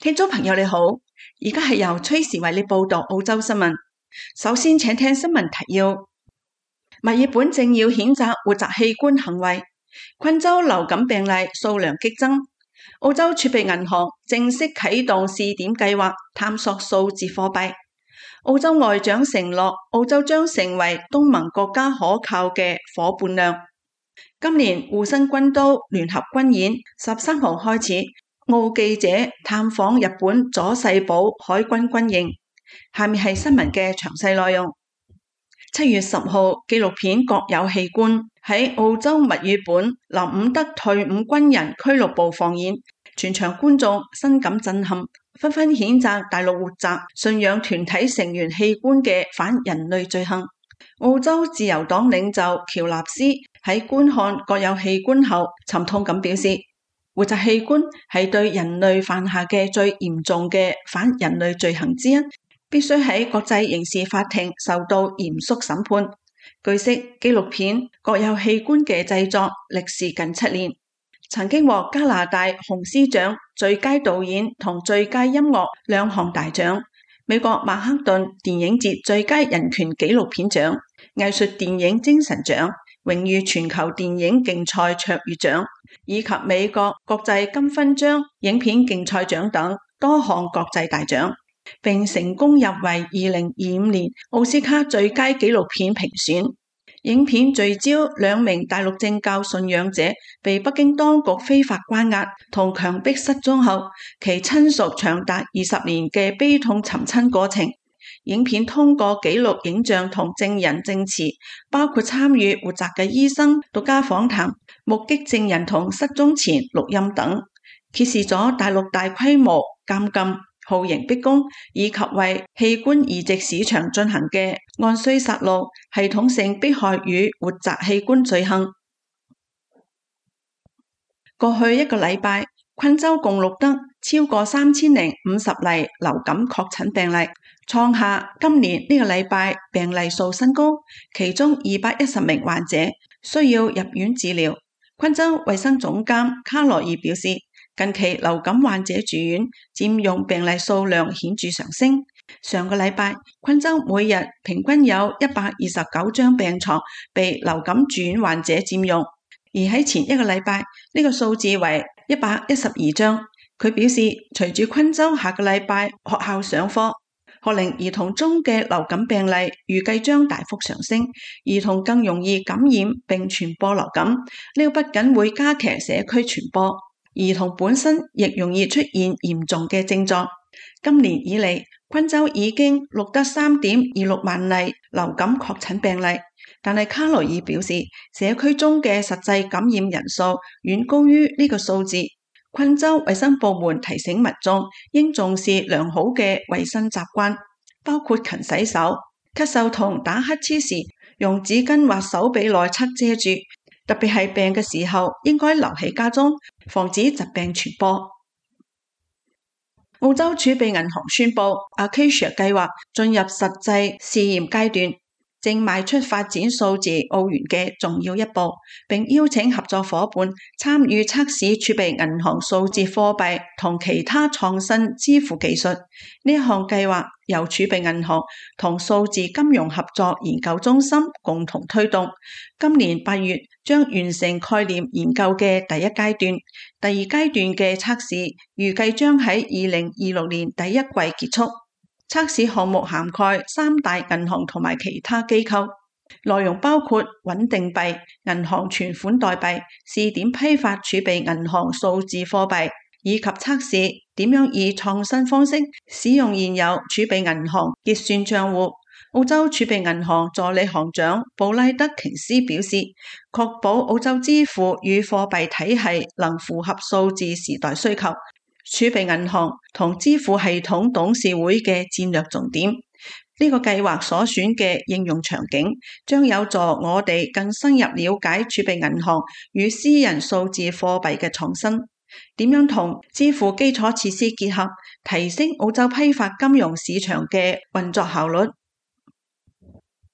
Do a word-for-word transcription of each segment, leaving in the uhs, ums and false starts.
聽眾朋友你好，而家係由崔時為你報道澳洲新聞。首先請聽新聞提要：墨爾本政要譴責活摘器官行為，昆州流感病例數量激增，澳洲儲備銀行正式啟動試點計劃，探索數字貨幣。澳洲外長承諾澳洲將成為東盟國家可靠嘅夥伴娘。今年護身軍刀聯合軍演十三號開始，澳記者探訪日本佐世保海軍軍營。下面係新聞嘅詳細內容。七月十號，紀錄片《各有器官》喺澳洲墨爾本林伍德退伍軍人俱樂部放映，全場觀眾深感震撼，紛紛譴責大陸活摘信仰團體成員器官嘅反人類罪行。澳洲自由黨領袖喬納斯喺觀看《各有器官》後，沉痛咁表示，活摘器官係對人類犯下嘅最嚴重嘅反人類罪行之一，必須喺國際刑事法庭受到嚴肅審判。據悉，紀錄片《各有器官》嘅製作歷時近七年，曾經獲加拿大紅獅獎最佳導演同最佳音樂兩項大獎，美國曼克頓電影節最佳人權紀錄片獎、藝術電影精神獎、榮譽全球電影競賽卓越獎，以及美國國際金勳章影片競賽獎等多項國際大獎，並成功入圍二零二五年奧斯卡最佳紀錄片評選。影片聚焦兩名大陸正教信仰者被北京當局非法關押同強迫失蹤後，其親屬長達二十年嘅悲痛尋親過程。影片通過紀錄影像同證人證詞，包括參與活摘嘅醫生獨家訪談、目擊證人同失蹤前錄音等，揭示咗大陸大規模監禁、酷刑逼供以及為器官移植市場進行嘅按需殺戮、系統性迫害與活摘器官罪行。過去一個禮拜，昆州共錄得超過三千零五十例流感確診病例，創下今年呢個禮拜病例數新高，其中二百一十名患者需要入院治療。昆州衛生總監卡羅爾表示，近期流感患者住院佔用病例數量顯著上升。上個禮拜，昆州每日平均有一百二十九張病床被流感住院患者佔用，而喺前一個禮拜，呢個數字為一百一十二張。佢表示，隨住昆州下個禮拜學校上課，學齡兒童中嘅流感病例預計將大幅上升，兒童更容易感染並傳播流感。呢個不僅會加劇社區傳播，兒童本身亦容易出現嚴重嘅症狀。今年以嚟，昆州已經錄得三點二六萬例流感確診病例，但係卡羅爾表示，社區中嘅實際感染人數遠高於呢個數字。昆州衛生部門提醒民眾應重視良好嘅衛生習慣，包括勤洗手、咳嗽同打乞嗤時用紙巾或手臂內側遮住，特別係病嘅時候應該留喺家中，防止疾病傳播。澳洲儲備銀行宣布 Acacia 計劃進入實際試驗階段，正邁出發展數字澳元嘅重要一步，並邀請合作夥伴參與測試儲備銀行數字貨幣同其他創新支付技術。呢一項計劃由儲備銀行同數字金融合作研究中心共同推動，今年八月將完成概念研究嘅第一階段，第二階段嘅測試預計將喺二零二六年第一季結束。測試項目涵蓋三大銀行同埋其他機構，內容包括穩定幣、銀行存款代幣、試點批發儲備銀行數字貨幣，以及測試點樣以創新方式使用現有儲備銀行結算賬戶。澳洲儲備銀行助理行長布拉德瓊斯表示，確保澳洲支付與貨幣體系能符合數字時代需求，儲備銀行同支付系統董事會嘅戰略重點。呢個計劃所選嘅應用場景將有助我哋更深入了解儲備銀行與私人數字貨幣嘅創新，點樣同支付基礎設施結合，提升澳洲批發金融市場嘅運作效率。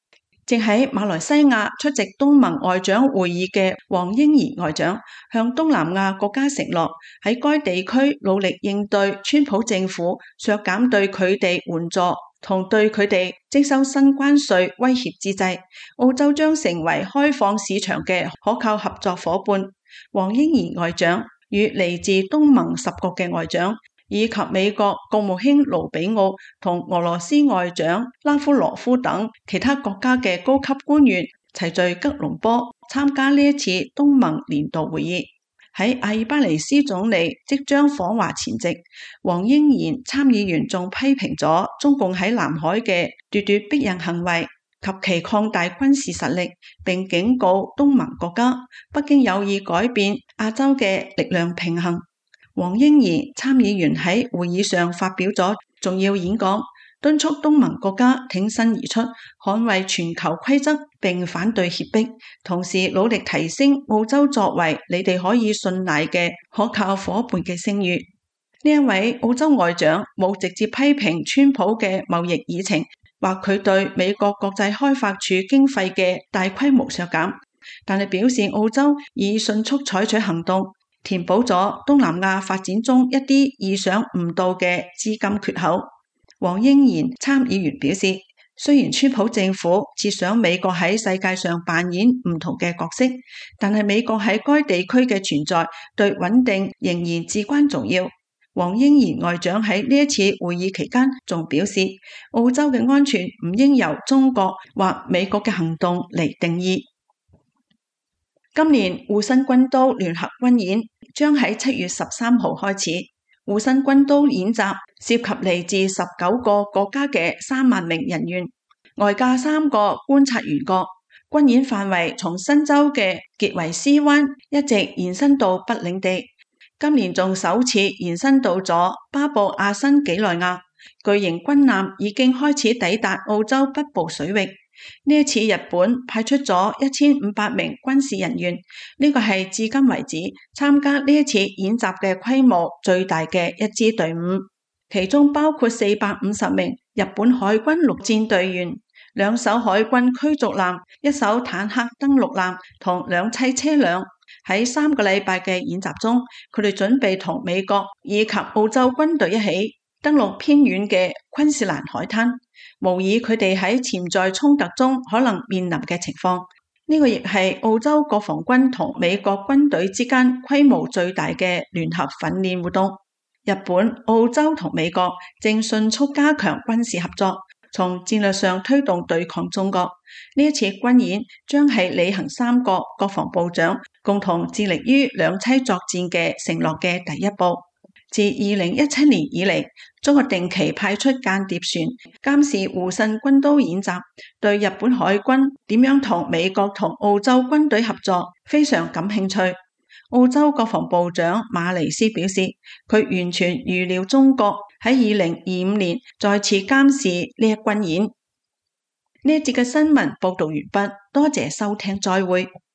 正喺馬來西亞出席東盟外長會議嘅黃英賢外長向東南亞國家承諾，喺該地區努力應對川普政府削減對佢哋援助同對佢哋徵收新關稅威脅之際，澳洲將成為開放市場嘅可靠合作夥伴。黃英賢外長與嚟自東盟十國嘅外長，以及美國國務卿盧比奧同俄羅斯外長拉夫羅夫等其他國家嘅高級官員齊聚吉隆坡參加呢一次東盟年度會議。喺阿爾巴尼斯總理即將訪華前夕，黃英賢參議員仲批評咗中共喺南海嘅咄咄逼人行為及其擴大軍事實力，並警告東盟國家北京有意改變亞洲嘅力量平衡。黃英賢參議員喺會議上發表咗重要演講，敦促東盟國家挺身而出，捍衛全球規則並反對脅迫，同時努力提升澳洲作為你哋可以信賴嘅可靠夥伴嘅聲譽。呢一位澳洲外長冇直接批評川普嘅貿易議程或佢對美國國際開發署經費嘅大規模削減，但係表示澳洲已迅速採取行動，填補咗東南亞發展中一啲意想唔到嘅資金缺口。黃英賢參議員表示，雖然川普政府設想美國喺世界上扮演唔同嘅角色，但係美國喺該地區嘅存在對穩定仍然至關重要。黃英賢外長喺呢一次會議期間仲表示，澳洲嘅安全唔應由中國或美國嘅行動嚟定義。今年護身軍刀聯合軍演將喺七月十三號開始。護身軍刀演習涉及嚟自十九個國家嘅三萬名人員，外加三個觀察員國。軍演範圍從新州嘅傑維斯灣一直延伸到北領地，今年仲首次延伸到咗巴布亞新幾內亞。巨型軍艦已經開始抵達澳洲北部水域。呢一次日本派出咗一千五百名軍事人員，呢個係至今為止參加呢一次演習嘅規模最大嘅一支隊伍，其中包括四百五十名日本海軍陸戰隊員、兩艘海軍驅逐艦、一艘坦克登陸艦同兩棲車輛。喺三個禮拜嘅演習中，佢哋準備同美國以及澳洲軍隊一起登陸偏遠嘅昆士蘭海灘，模擬佢哋喺潛在衝突中可能面臨嘅情況。呢、這個亦係澳洲國防軍同美國軍隊之間規模最大嘅聯合訓練活動。日本、澳洲同美國正迅速加強軍事合作，從戰略上推動對抗中國。呢一次軍演將係履行三個國防部長共同致力於兩棲作戰嘅承諾嘅第一步。自二零一七年以嚟，中國定期派出間諜船監視護身軍刀演習，對日本海軍點樣同美國同澳洲軍隊合作非常感興趣。澳洲國防部長馬尼斯表示，佢完全預料中國喺二零二五年再次監視呢一軍演。呢一節嘅新聞報道完畢，多謝收聽，再會。